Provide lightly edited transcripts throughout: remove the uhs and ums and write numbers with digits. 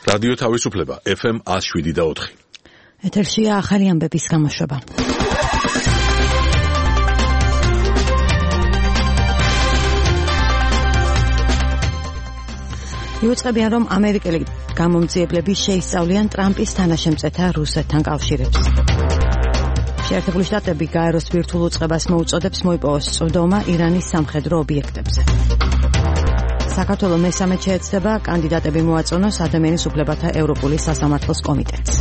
რადიო თავისუფლება FM 107.4. ეთერშია ახალი ამბების გამოშვება. იუწყებიან, რომ ამერიკელი გამომძიებლები შეისწავლიან ტრამპის თანაშემწეთა რუსეთთან კავშირებს. შეერთებული შტატები გაეროს ბირთვულ უწყებას მოუწოდებს მოიპოვოს წვდომა ირანის სამხედრო ობიექტებზე. საქართველოს მესამე შეეცდება კანდიდატები მოაწონოს ადამიანის უფლებათა ევროპული სასამართლოს კომიტეტს.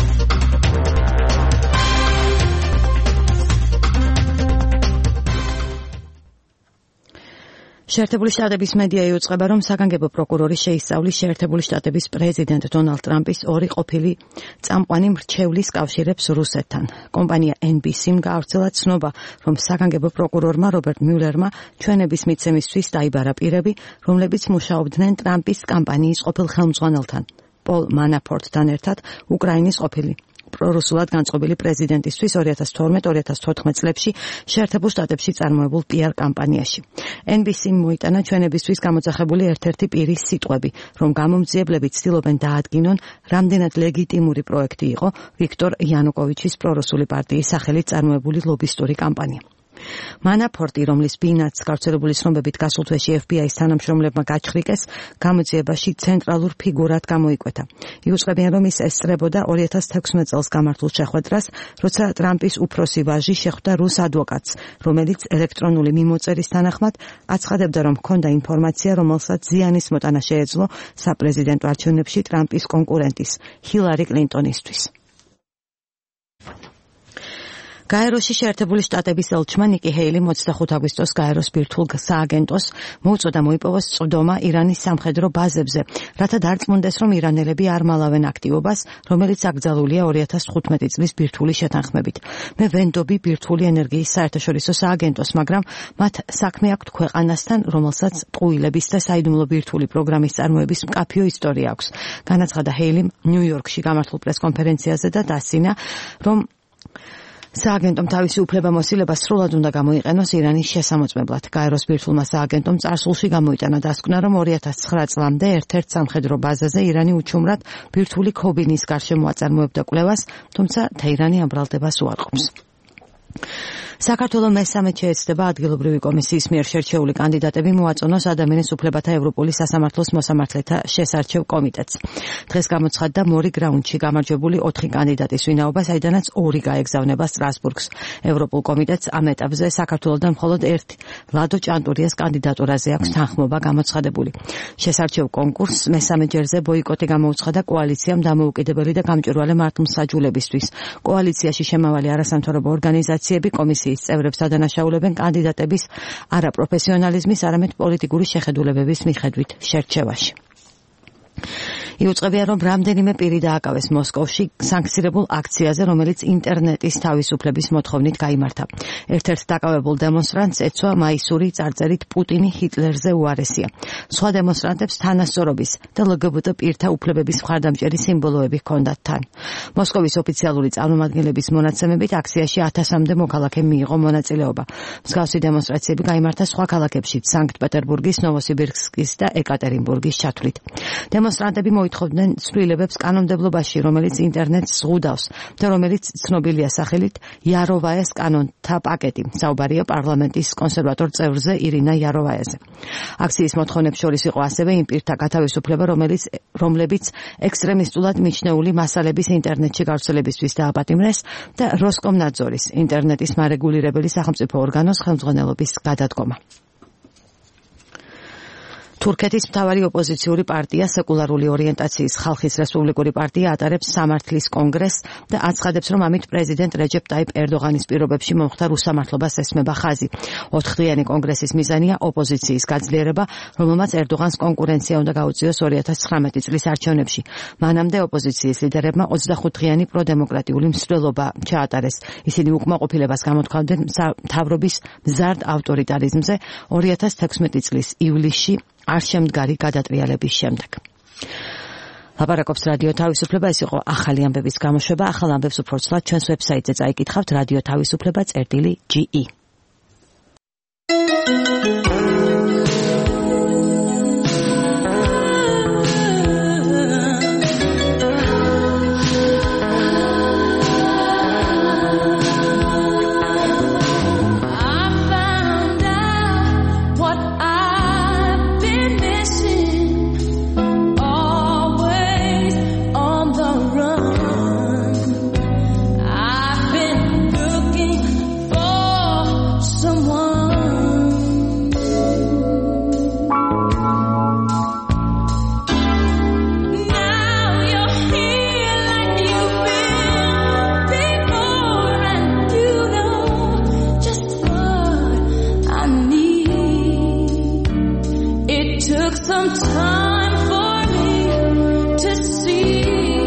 შეერთებული შტატების მედია იუწყება, რომ საგანგებო პროკურორი შეისწავლის შეერთებული შტატების პრეზიდენტ დონალდ ტრამპის ორი ყოფილი წამყვანი მრჩევლის კავშირებს რუსეთთან. კომპანია NBC-მ გაავრცელა ცნობა, რომ საგანგებო პროკურორმა რობერტ მიულერმა ჩვენების მიცემისთვის დაიბარა პირები, რომლებიც მუშაობდნენ ტრამპის კამპანიის ყოფილ ხელმძღვანელთან, პოლ მანაფორტთან ერთად უკრაინის ყოფილი პრორუსულად განწყობილი პრეზიდენტისთვის 2012-2014 წლებში შეერთებულ შტატებში წარმოებულ PR კამპანიაში. NBC-მ მოიტანა ჩვენებისთვის გამოძახებული ერთ-ერთი პირის სიტყვები, რომ გამომძიებლები ცდილობენ დაადგინონ, რამდენად ლეგიტიმური პროექტი იყო ვიქტორ იანუკოვიჩის პრორუსული პარტიის სახელით წარმოებული ლობისტური კამპანია. მანაფორტი, რომლის ბინაც გავრცელებული ცნობებით გასულ თვეში FBI-ის თანამშრომლებმა გაჩხრიკეს, გამოძიებაში ცენტრალურ ფიგურად გამოიკვეთა. იუწყებიან, რომ ის ესწრებოდა 2016 წელს გამართულ შეხვედრას, როცა ტრამპის უფროსი ვაჟი შეხვდა რუს ადვოკატს, რომელიც ელექტრონული მიმოწერის თანახმად აცხადებდა, რომ ჰქონდა ინფორმაცია, რომელსაც ზიანის მოტანა შეეძლო საპრეზიდენტო არჩევნებში ტრამპის კონკურენტის, ჰილარი კლინტონისთვის. გაეროში შეერთებული შტატების ელჩმა ნიკი ჰეილი 25 აგვისტოს გაეროს ბირთვულ სააგენტოს მოუწოდა მოიპოვოს წვდომა ირანის სამხედრო ბაზებზე, რათა დარწმუნდეს, რომ ირანელები არ მალავენ აქტივობას, რომელიც აკრძალულია 2015 წლის ბირთვული შეთანხმებით. მე ვენდობი ბირთვული ენერგიის საერთაშორისო სააგენტოს, მაგრამ მათ საქმე აქვთ ქვეყანასთან, რომელსაც ტყუილების და საიდუმლო ბირთვული პროგრამის წარმოების მკაფიო ისტორია აქვს. განაცხადა ჰეილიმ ნიუ-იორკში გამართულ პრესკონფერენციაზე და დასცინა, რომ სააგენტომ თავისი უფლებამოსილება სრულად უნდა გამოიყენოს ირანის შესამოწმებლად. გაეროს ბირთვულმა სააგენტომ წარსულში გამოიტანა დასკვნა, რომ 2009 წლამდე ერთ-ერთ სამხედრო ბაზაზე ირანი უჩუმრად ბირთვული ქობინის გარშემო აწარმოებდა კვლევას, თუმცა თეირანი ამ ბრალდებას უარყოფს. საქართველოს მესამე შეეცდება ადგილობრივი კომისიის მიერ შერჩეული კანდიდატები მოაწონოს ადამიანის უფლებათა ევროპული სასამართლოს მოსამართლეთა შესარჩევ კომიტეტს. დღეს გამოცხადდა მორი გრაუნდში გამარჯვებული 4 კანდიდატის ვინაობა, საიდანაც 2 გაეგზავნება სტრასბურგს. ევროპულ კომიტეტს ამ ეტაპზე საქართველოსთან მხოლოდ ერთი, ლადო ჭანტურიას კანდიდატურაზე აქვს თანხმობა გამოცხადებული. შესარჩევ კონკურსს მესამე ჯერზე ბოიკოტი გამოუცხადა კოალიციამ დამოუკიდებელი და გამჭვირვალე მართლმსაჯულებისთვის. კოალიციაში შემავალი არასამთავრობო ორგანიზაციები კომისიის წევრებს ადანაშაულებენ კანდიდატების არა პროფესიონალიზმის, არამედ პოლიტიკური შეხედულებების მიხედვით შერჩევაში. იუწყებიან, რომ რამდენიმე პირი დააკავეს მოსკოვში სანქცირებულ აქციაზე, რომელიც ინტერნეტის თავისუფლების მოთხოვნით გაიმართა. ერთ-ერთ დაკავებულ დემონსტრანტს ეცვა მაისური წარწერით პუტინი ჰიტლერზე უარესია. სხვა დემონსტრანტებს თანასწორობის და LGBT პირთა უფლებების მხარდამჭერი სიმბოლოები ჰქონდათ თან. მოსკოვის ოფიციალური წარმომადგენლების მონაცემებით აქციაში 1000-მდე მოქალაქე მიიღო მონაწილეობა. მსგავსი დემონსტრაციები გაიმართა სხვა ქალაქებში, სანქტ-პეტერბურგის, ნოვოსიბირსკის და ეკატერინბურგის ჩათვლით. დემონსტრანტები მოითხოვდნენ ცვლილებებს კანონმდებლობაში, რომელიც ინტერნეტს ზღუდავს და რომელიც ცნობილია სახელით იაროვაეს კანონთა პაკეტი. საუბარია პარლამენტის კონსერვატორ წევრზე ირინა იაროვაეზე. აქციის მოთხოვნებს შორის იყო ასევე იმ პირთა გათავისუფლება, რომლებიც ექსტრემისტულად მიჩნეული მასალების ინტერნეტში გავრცელებისთვის დააპატიმრეს და როსკომნაძორის ინტერნეტის მარეგულირებელი სახელმწიფო ორგანოს ხელმძღვანელობის გადადგომა. თურქეთის მთავარი ოპოზიციური პარტია სეკულარული ორიენტაციის ხალხის რესპუბლიკური პარტია ატარებს სამართლის კონგრესს და აცხადებს, რომ ამით პრეზიდენტ რეჯეპ ტაიპ ერდოღანის პირობებში მომხდარ უსამართლობას ესმება ხაზი. 4-დღიანი კონგრესის მიზანია ოპოზიციის გაძლიერება, რომელმაც ერდოღანს კონკურენცია უნდა გაუწიოს 2019 წლის არჩევნებში. მანამდე ოპოზიციის ლიდერებმა 25-დღიანი პროდემოკრატიული მსვლელობა ჩაატარეს. ისინი უკმაყოფილებას გამოთქვამდნენ მთავრობის მზარდ ავტორიტარიზმზე 2016 წლის ივლისში არ შემდგარი გადატრიალების შემდეგ. ლაპარაკობს რადიო თავისუფლება, ეს იყო ახალი ამბების გამოშვება. ახალ ამბებს უფრო ცვლად ჩვენს ვებსაიტზე წაიკითხავთ რადიო თავისუფლება.ge. took some time for me to see.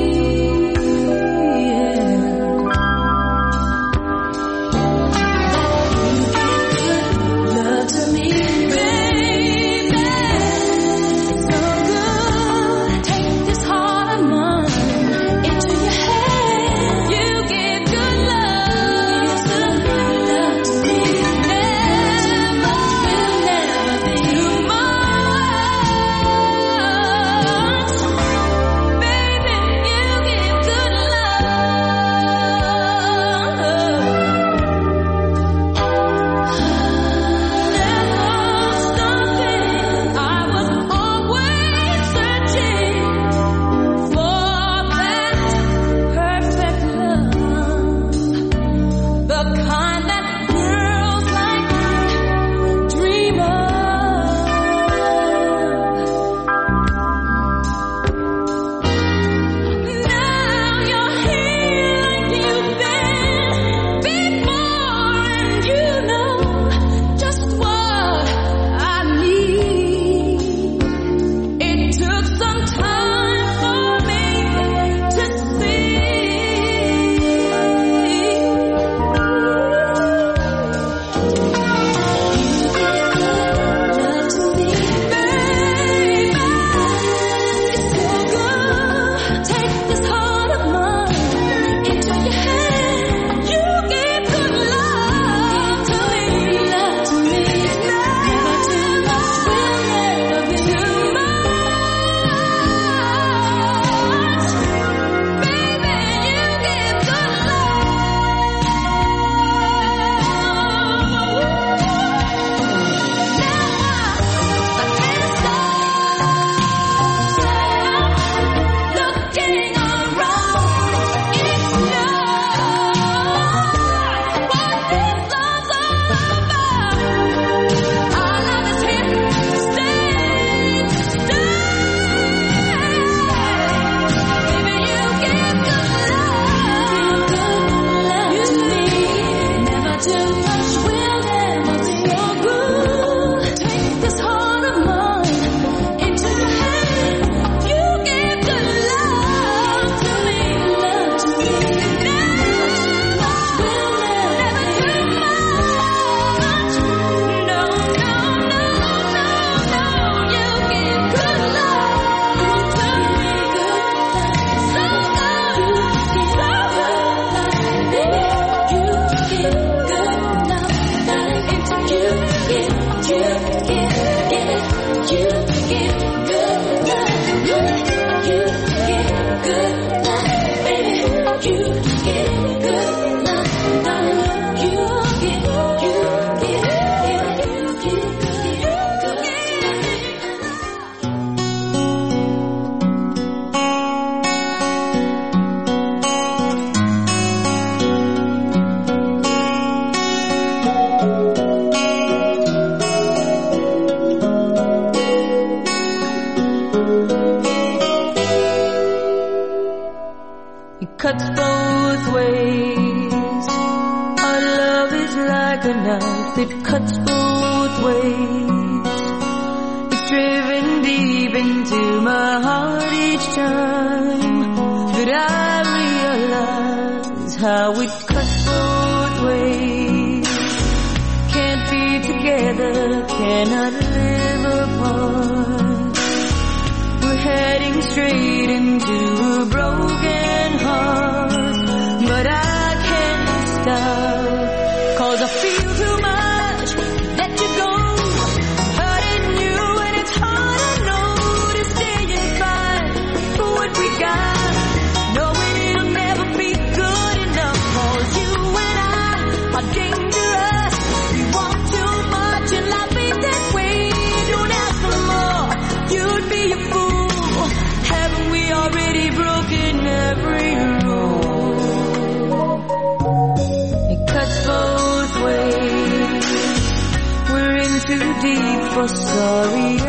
Sorry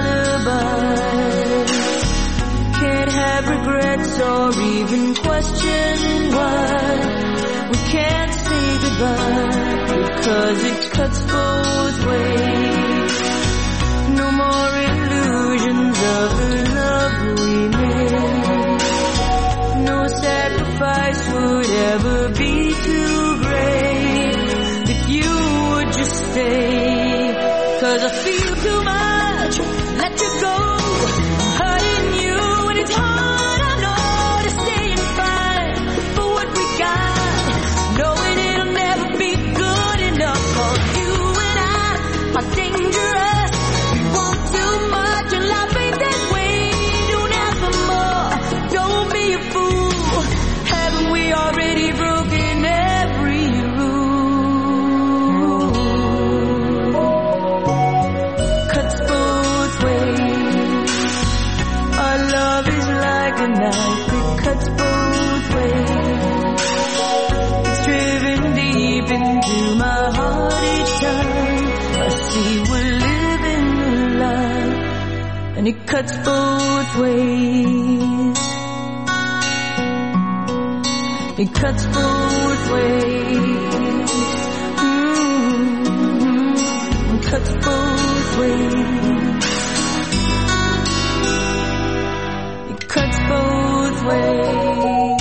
alibis, can't have regrets or even question why we can't say goodbye, because it cuts both ways. No more illusions. 'Cause I feel too much, let you go, hurting you when it's hard, I know, to stay and fight for what we got, knowing it'll never be good enough for you and I are dangerous, we want too much and life ain't that way, don't ask for more, don't be a fool, haven't we already broken every rule? Cuts both ways, our love is like a knife, it cuts both ways, it's driven deep into my heart each time I see we're living a lie, and it cuts both ways, it cuts both ways, it cuts both ways, it cuts both ways.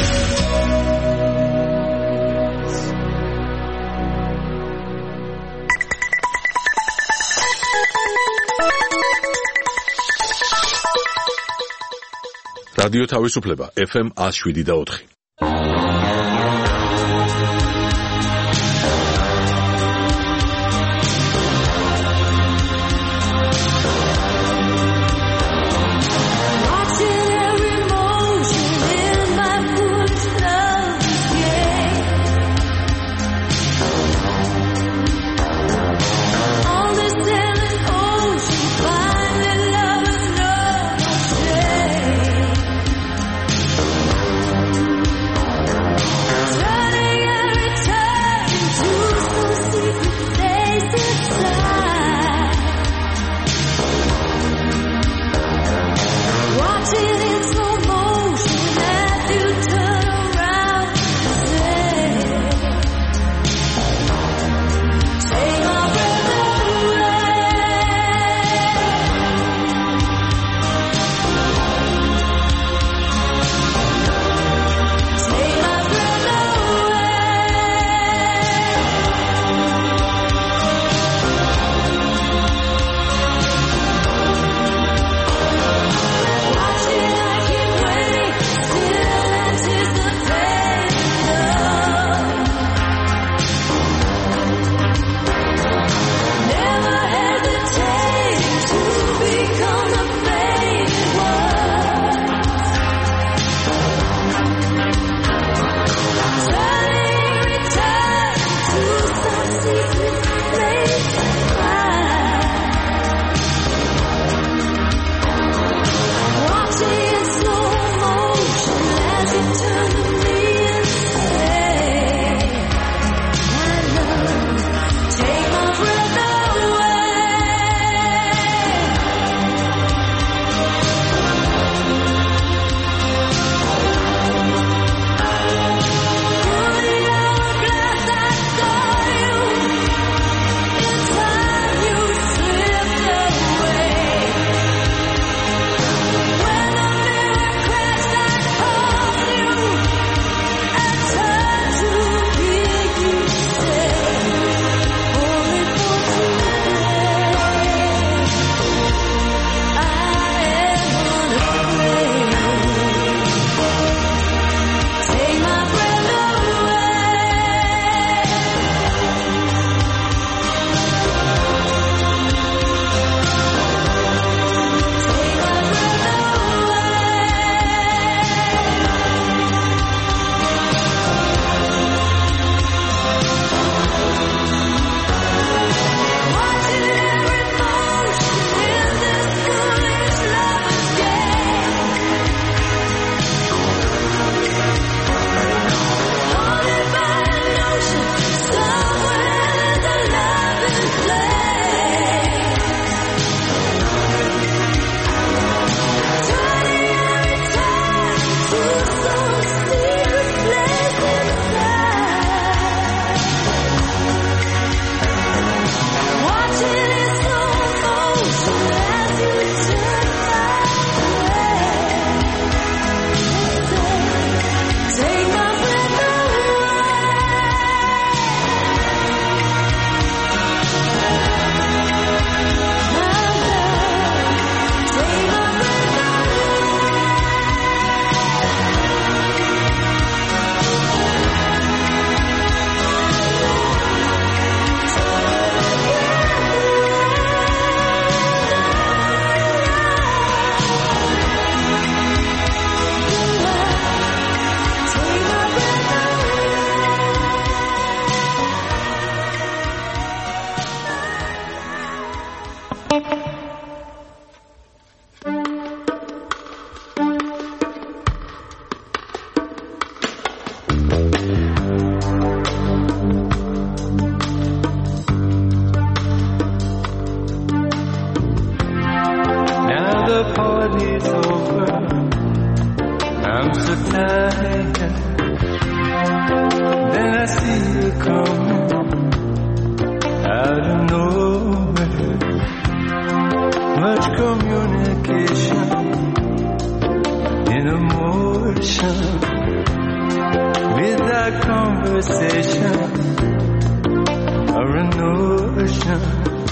რადიო თავისუფლება FM 107.4. Watching every motion in my foolish love game. On this endless ocean, finding lovers know no shame. party's over. I'm so tired. Then I see you coming out of nowhere. Much communication in emotion, without conversation or a notion.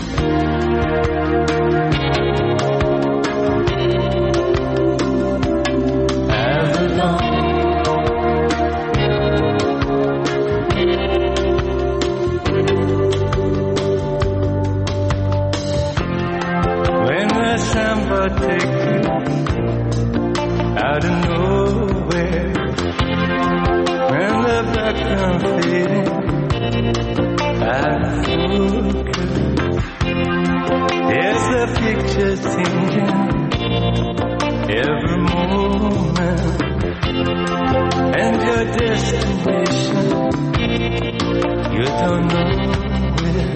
Take you out of nowhere, when the background fading out of focus, there's a picture changing every moment, and your destination you don't know where.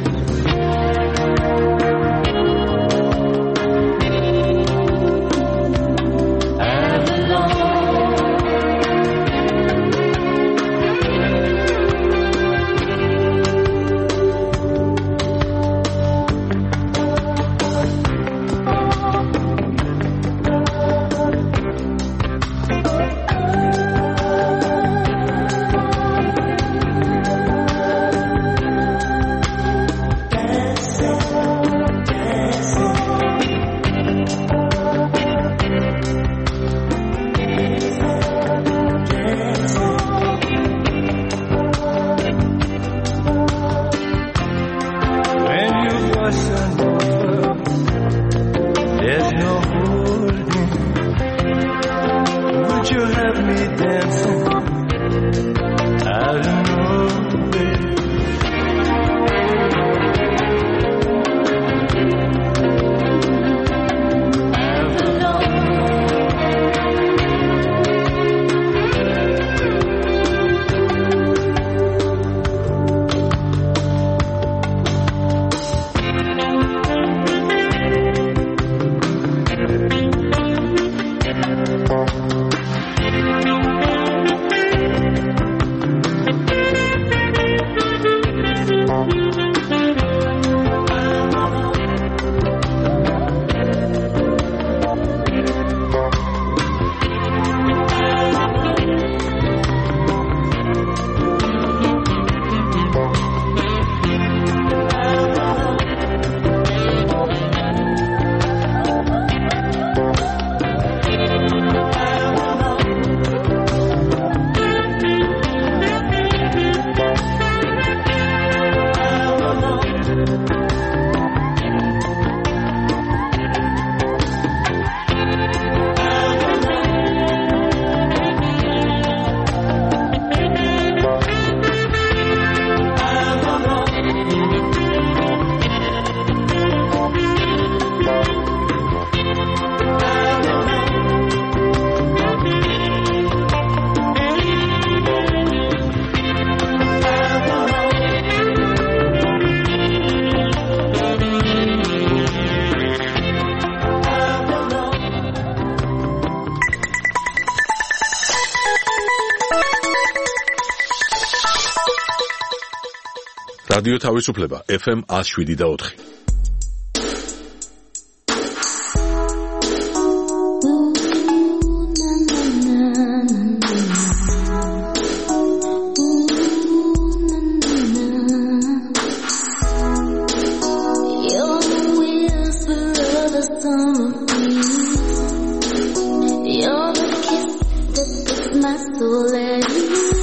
რადიო თავისუფლება FM 107.4.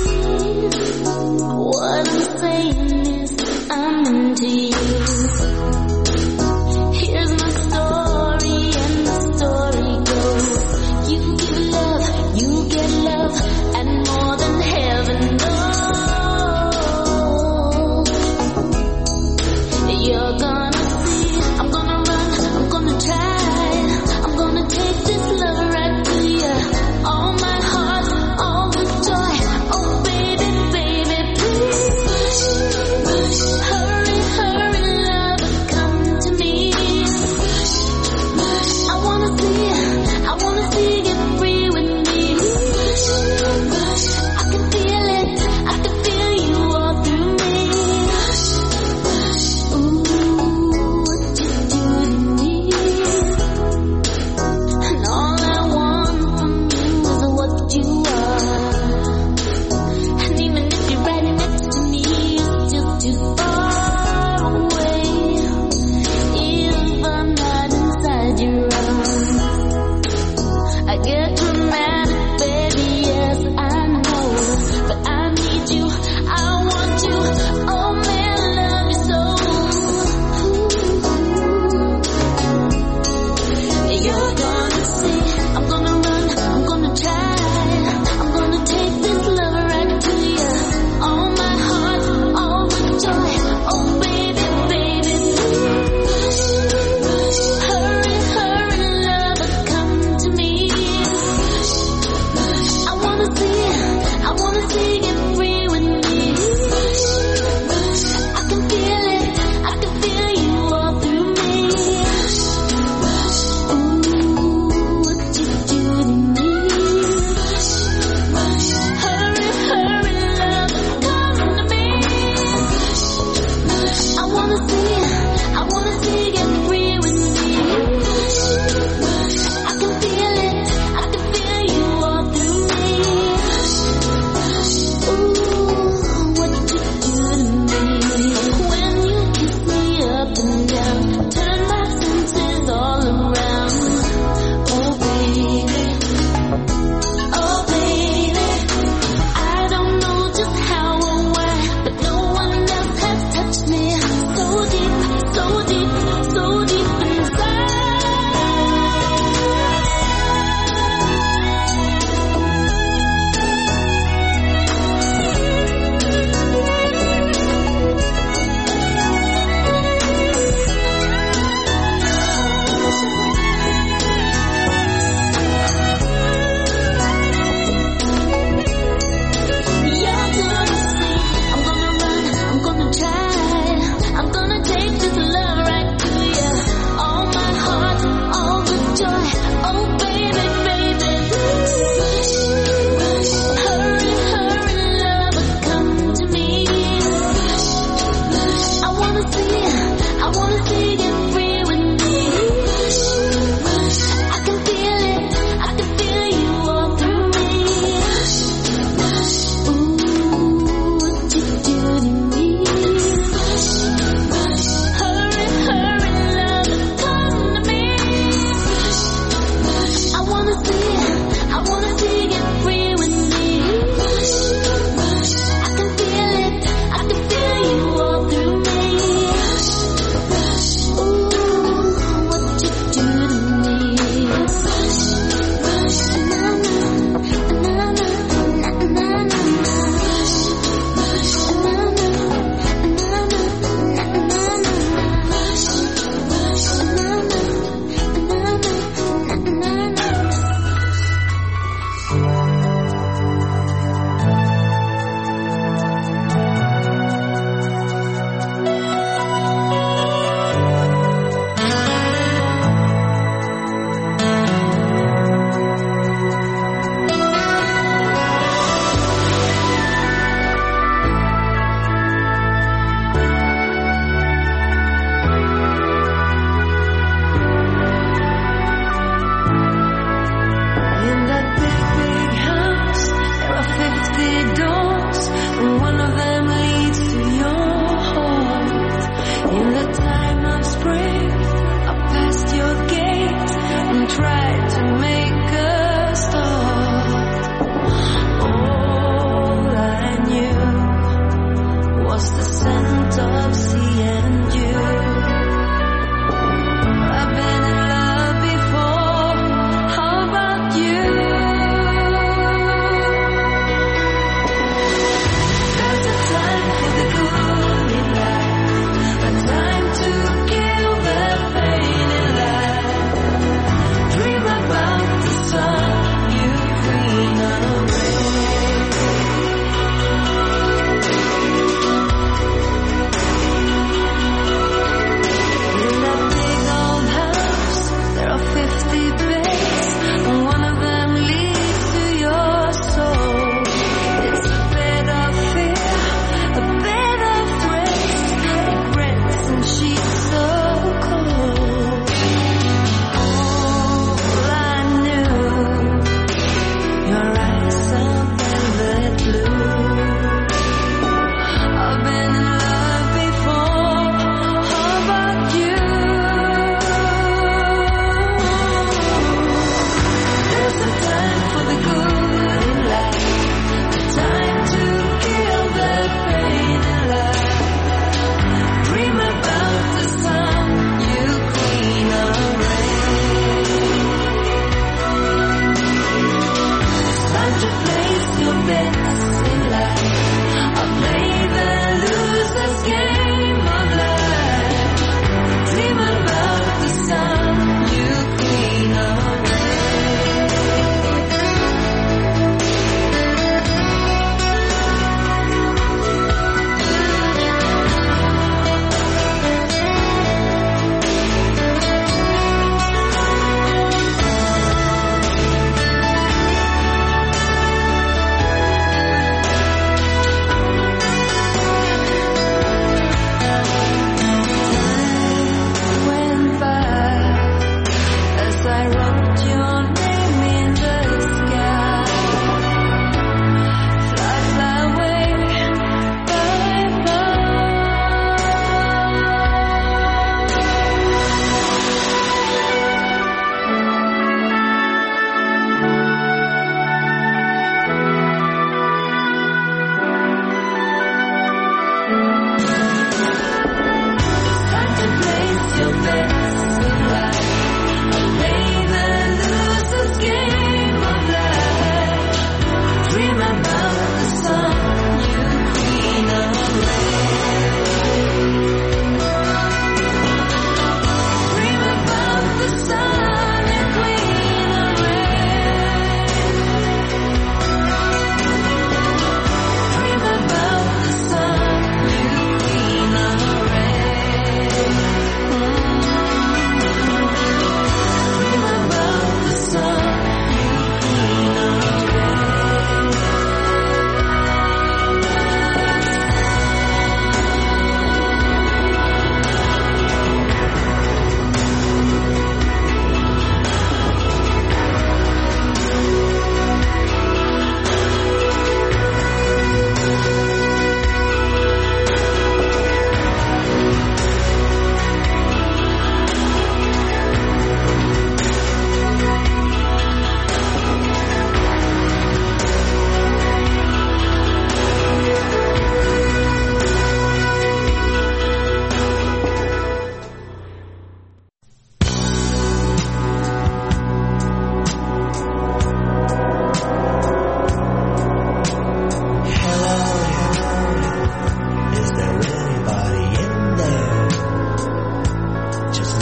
What I'm saying is I'm into you.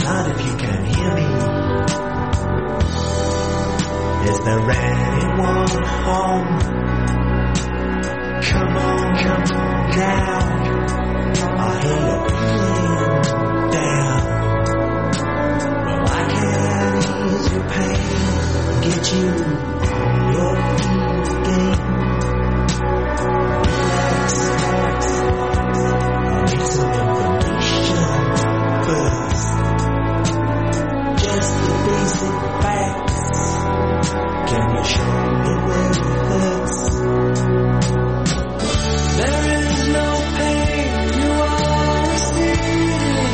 heart if you can hear me. Is there anyone home? Come on down. I hear you feeling down. Well, I can ease your pain, get you on your feet again. Relax. I need some information first. Just the basic facts. Can you show me where it hurts? There is no pain you are receiving.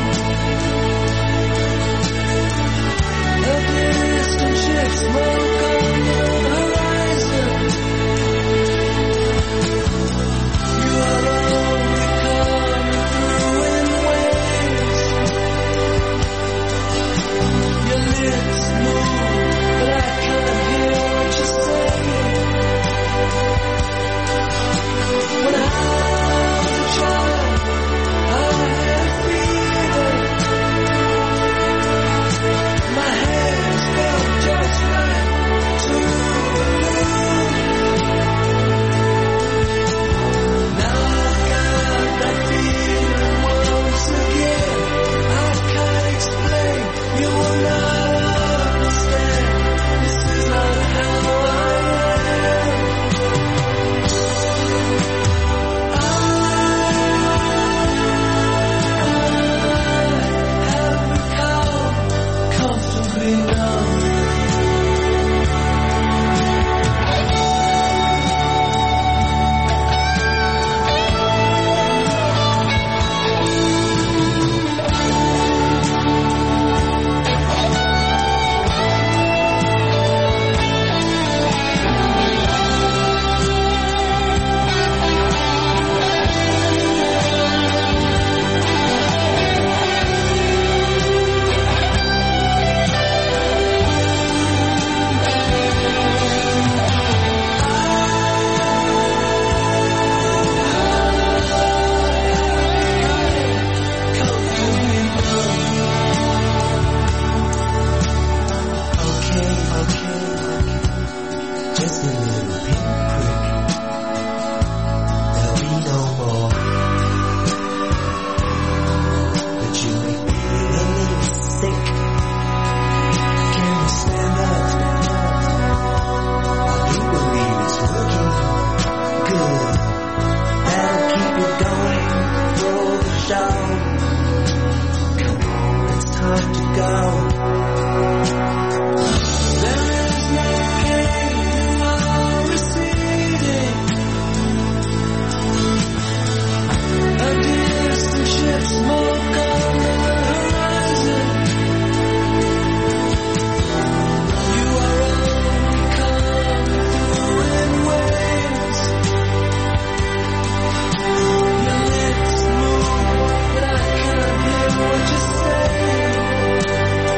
A distant ship smoke on the horizon. You are only coming through in waves. Your lips move, but I can't hear what you're saying. When I was a child, I had a fever. My hands felt just right to the moon. Now I've got that feeling once again. I can't explain, you will not understand. This is not how I am. I have become comfortably numb. Okay. Just a little pinprick. There'll be no more. But you make me feel a little sick. Can you stand up? I do believe it's working. Good. That'll keep you going for the show. Come on, it's time to go. There is no pain you are receiving. A distant ship smoke on the horizon. You are only coming through in waves. Your lips move, but I can't hear what you're saying.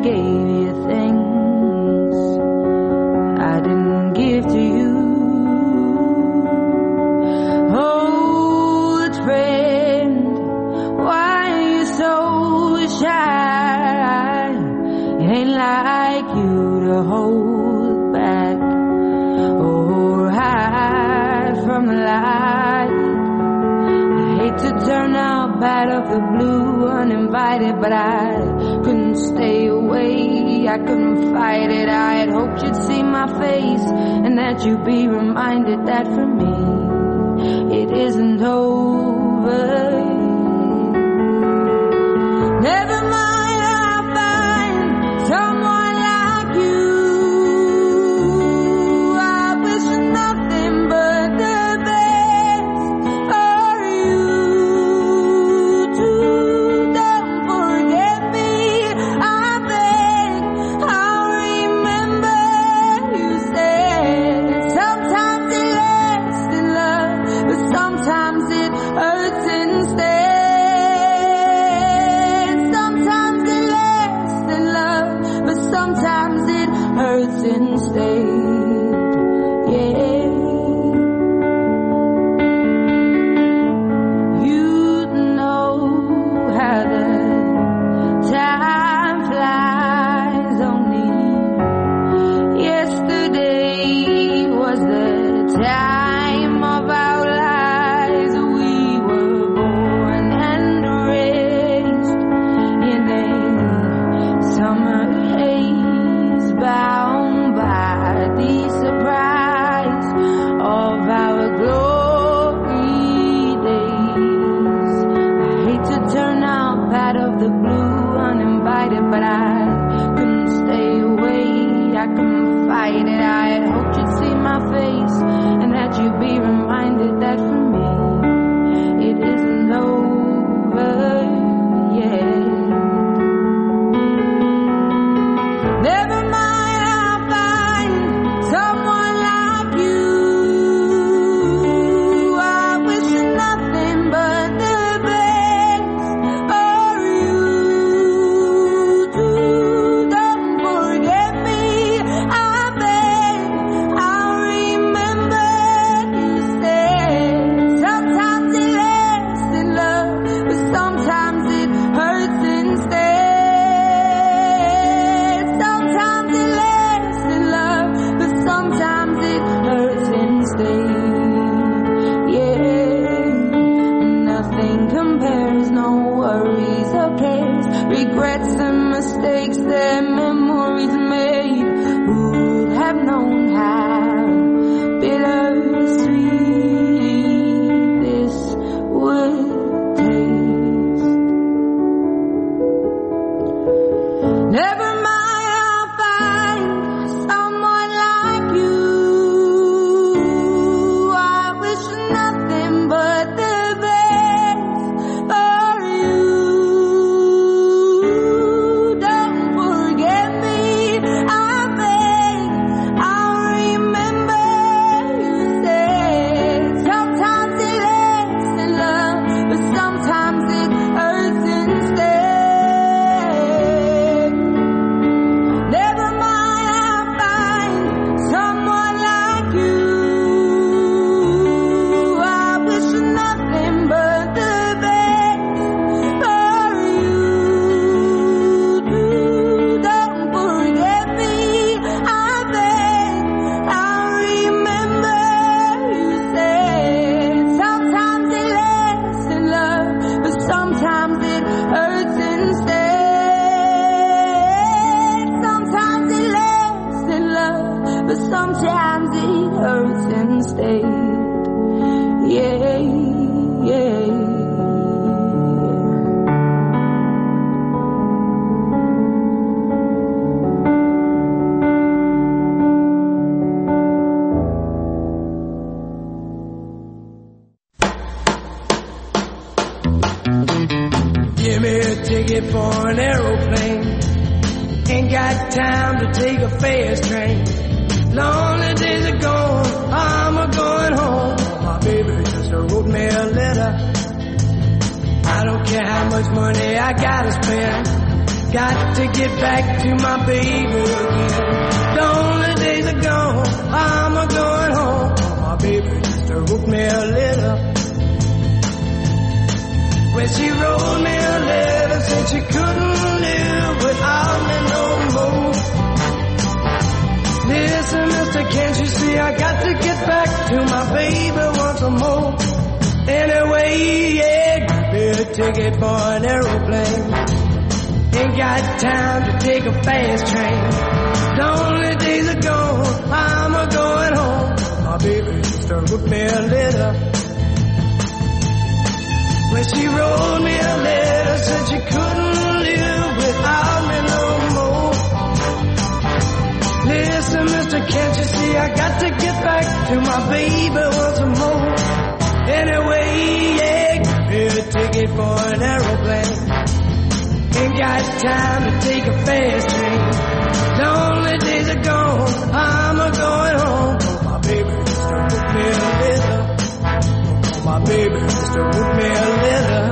gave you things I didn't give to you. Old friend, why are you so shy? It ain't like you to hold back or hide from the light. I hate to turn out out of the blue uninvited, but I couldn't stay away. I couldn't fight it. I had hoped you'd see my face and that you'd be reminded that for me it isn't over. Never mind, I'll find someone like you. I wish nothing but the best for you too. Don't forget me, I beg. I'll remember you said sometimes it lasts in love, but sometimes it hurts instead. Sometimes it lasts in love, but sometimes it hurts instead. Yeah. You know how the time flies. Only yesterday was the time of our lives. We were born and raised in a summer haze, bound by the surprise of our glory days. I hate to turn up out of the blue uninvited, but I couldn't stay away. I couldn't fight it. I had hoped you'd see my face and that you'd be reminded that for me it isn't over yet. Never mind, I'll find someone like you. I wish nothing but the best for you too. Don't forget me, I beg. I'll remember you said sometimes it lasts in love, but sometimes it hurts instead. Sometimes it lasts in love, but sometimes it hurts instead. Yeah, nothing compares, no worries or cares, regrets and mistakes that memories made. Who'd have known how bittersweet this would taste? Never mind, I'll find someone like you. I wish nothing but the best for you. Don't forget me, I beg. I'll remember you said sometimes it lasts in love, but sometimes it hurts instead. Never mind, I'll find someone like you. I wish nothing but the best for you too. Don't forget me, I beg. I'll remember you said sometimes it lasts in love, but sometimes it hurts instead. Sometimes it lasts in love, but sometimes it hurts instead. Yeah, yeah. Give me a ticket for an aeroplane. Ain't got time to take a fast train. Lonely days are gone, I'm a-going home. My baby just wrote me a letter. I don't care how much money I gotta spend. Got to get back to my baby again. The only days are gone, I'm a going home. My baby used to wrote me a letter. When she wrote me a letter, said she couldn't live without me no more. Listen, mister, can't you see I got to get back to my baby once more. Anyway, yeah, give me a ticket for an aeroplane. Ain't got time to take a fast train. The only days are gone, I'm a going home. My baby used to wrote me a letter. When she wrote me a letter, said she couldn't live without me no more. Listen, mister, can't you see I got to get back to my baby once more. Anyway, yeah, give me a ticket for an aeroplane. Ain't got time to take a fast train. The only days are gone, I'm a going home. My baby used to wrote me a letter. My baby used to wrote me a letter.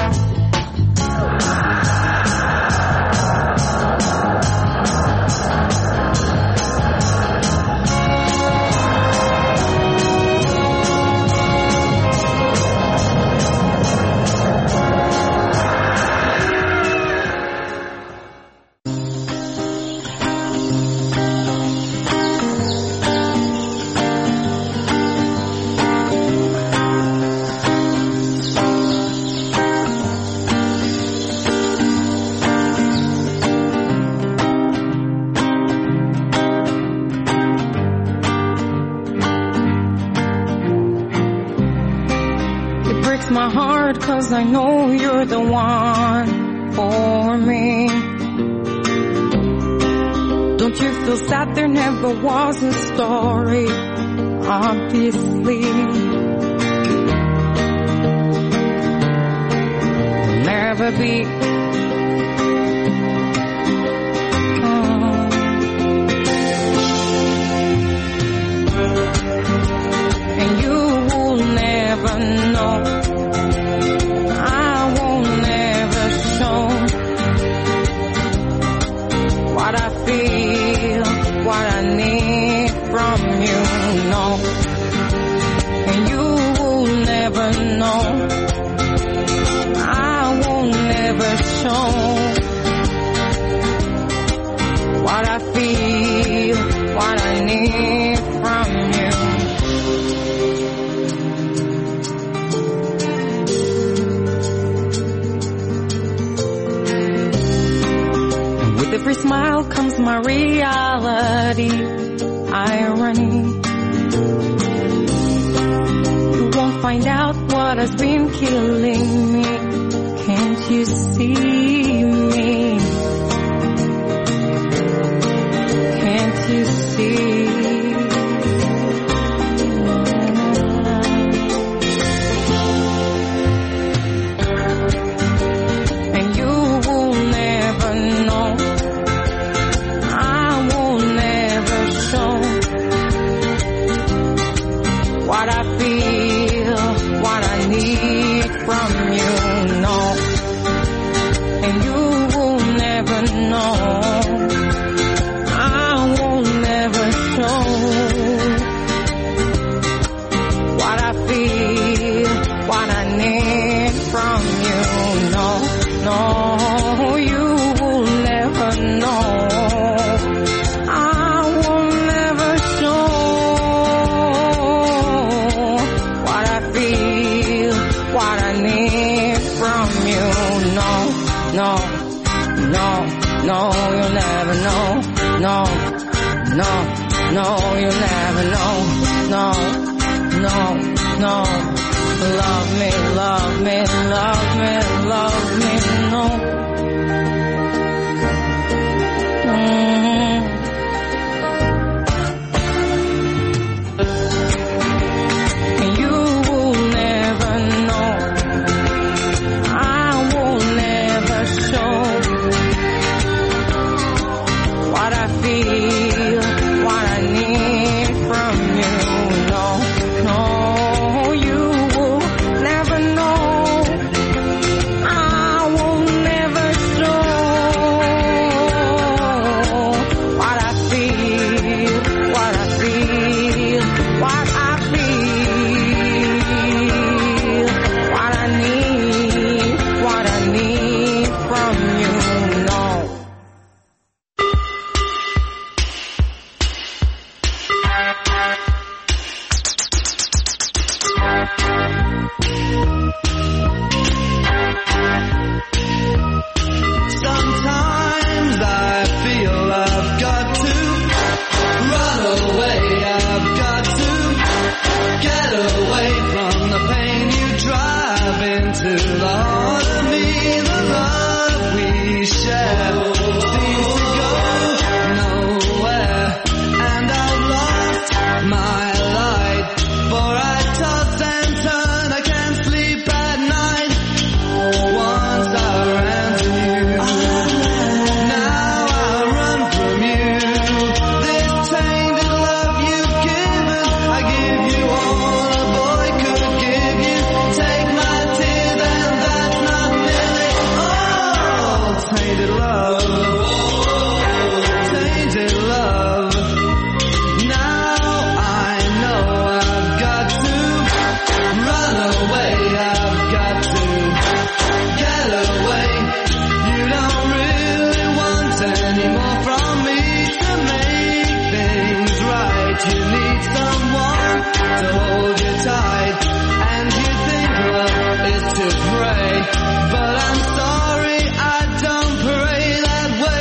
My heart, 'cause I know you're the one for me. Don't you feel sad there never was a story? Obviously, there'll never be. And you will never know. What I need from you, no. And you will never know. I will never show what I feel, what I need from you. And with every smile comes my reality, irony. You won't find out what has been killing me. Can't you see me? Can't you see? And you will never know. What I feel, what I need from you, no. And you will never know. I will never show what I feel, what I need from you, no. No, you will never know. No, no, no, you'll never know. No, no, no, you'll never know. No, no, no. Love me, love me, love me, love me, no. And you will never know. What I feel, what I need from you, no, no, you will never know. I will tainted love. Now I know I've got to run away, I've got to get away. You don't really want any more from me to make things right. You need someone to hold you tight, and you think love is to pray, but I'm sorry, I don't pray that way.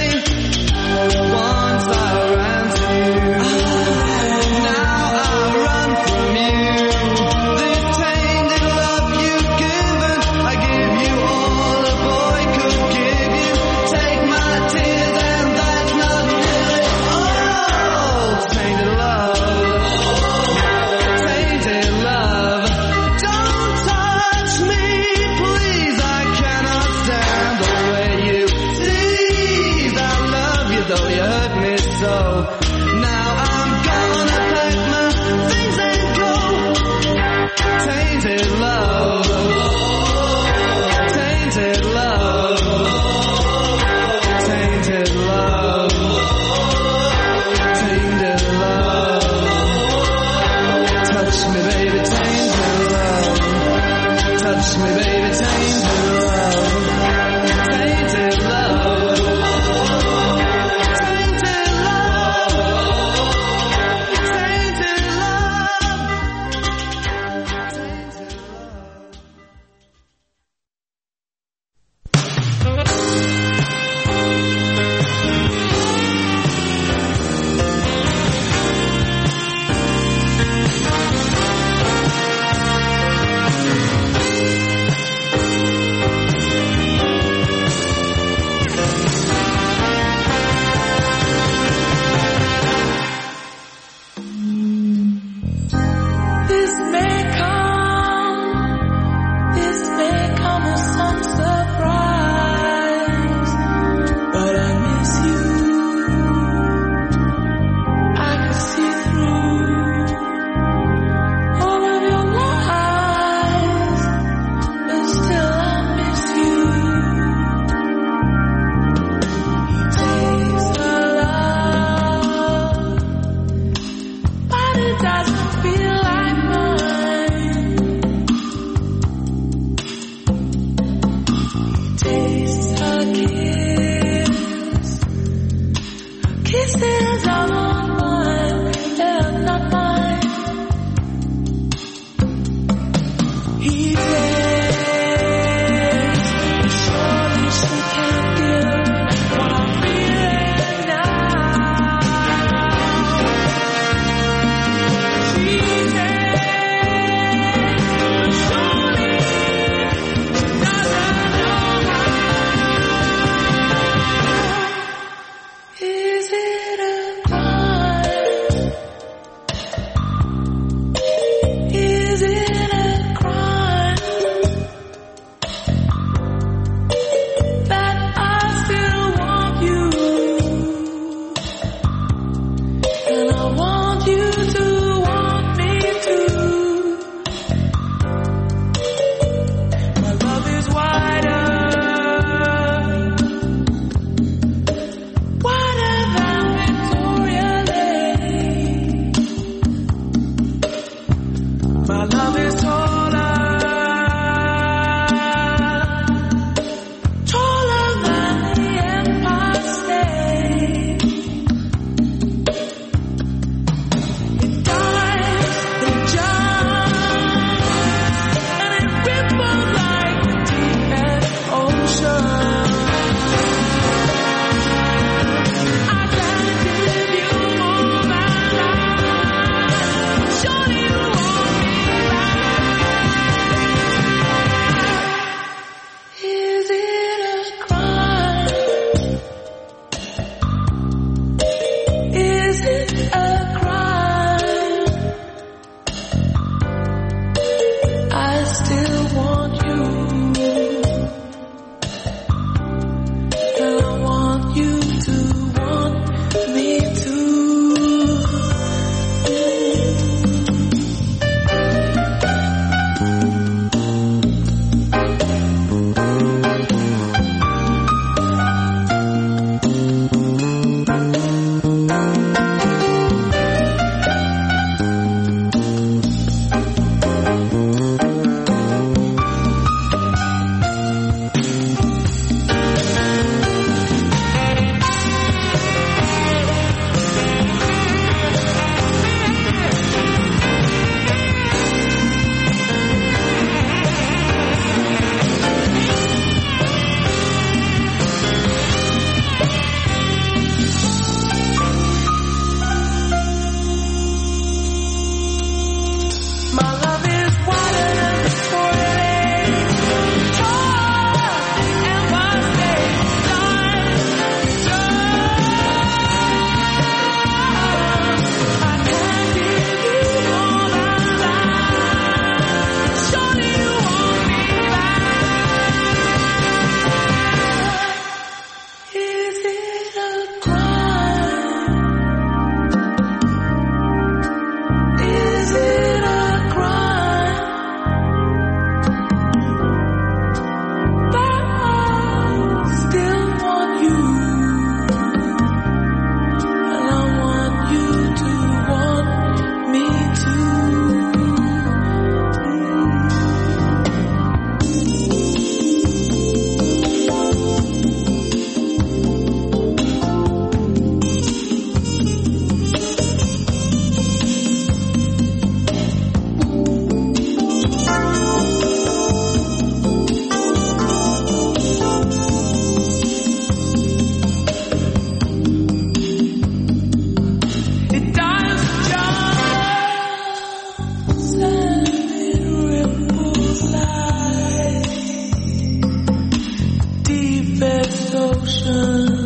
ocean.